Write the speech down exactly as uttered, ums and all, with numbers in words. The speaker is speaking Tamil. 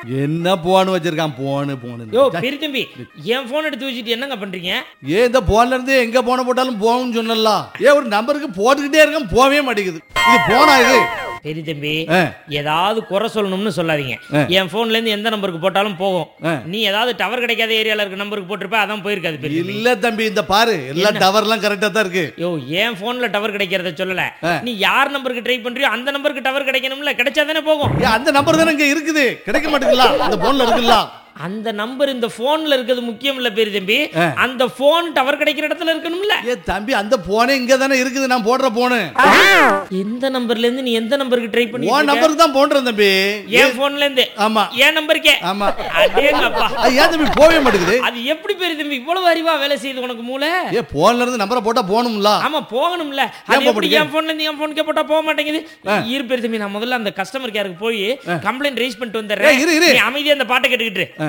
என்ன போன் வச்சிருக்கான் போனு போனு. யோ பெரிய தம்பி, என் போன் எடுத்து வச்சுட்டு என்னங்க பண்றீங்க? ஏ இந்த போன்ல இருந்து எங்க போன போட்டாலும் போகும்னு சொன்னலாம். ஏ ஒரு நம்பருக்கு போட்டுக்கிட்டே இருக்கேன், போவே மாட்டேங்குது. இது போனா இது? பெரிய தம்பி, ஏதாவது குறை சொல்லணும்னு சொல்லாதீங்க. என் போன்ல இருந்து எந்த நம்பருக்கு போட்டாலும் போகும். நீ ஏதாவது டவர் கிடைக்காத ஏரியால இருக்க நம்பருக்கு போட்டிருப்ப, அதான் போயிருக்காது. இல்ல தம்பி, இந்த பாரு எல்லா டவர்லாம் கரெக்டா தான் இருக்கு. யோ என் போன்ல டவர் கிடைக்கிறத சொல்லல, நீ யார் நம்பருக்கு ட்ரை பண்றியோ அந்த நம்பருக்கு டவர் கிடைக்கணும்ல, கிடைச்சா தானே போகும். அந்த நம்பர் தானே இங்க இருக்குது, கிடைக்க மாட்டேங்குதுல, அந்த போன்ல இருக்குல்ல. அந்த நம்பர் இந்த போன்ல இருக்கிறது முக்கியம் இல்ல பெரிய தம்பி, அந்த போன் டவர் கிடைக்கிற இடத்துல இருக்கணும்ல. ஏ தம்பி, அந்த போனே இங்க தானே இருக்குது, நான் போடுற போன். எந்த நம்பர்ல இருந்து நீ எந்த நம்பருக்கு ட்ரை பண்ணி? உன் நம்பருக்கு தான் போடுறேன் தம்பி. என் போன்ல இருந்து? ஆமா. என் நம்பருக்கே? ஆமா. அடேங்கப்பா, ஏன் தம்பி போவே மாட்டேங்குது? அது எப்படி பெரிய தம்பி இவ்வளவு அறிவா வேலை செய்யுது உனக்கு மூளை? ஏ போன்ல இருந்து நம்பரை போட்டா போணும்ல. ஆமா போகணும்ல. அது எப்படி என் போன்ல இருந்து என் போனுக்கே போட்டா போக மாட்டேங்குது? இரு பெரிய தம்பி, நான் முதல்ல அந்த கஸ்டமர் கேருக்கு போய் கம்ப்ளைண்ட் ரைஸ் பண்ணிட்டு வந்துறேன். நீ அமைதியா அந்த பாட்டை கேட்டுக்கிட்டு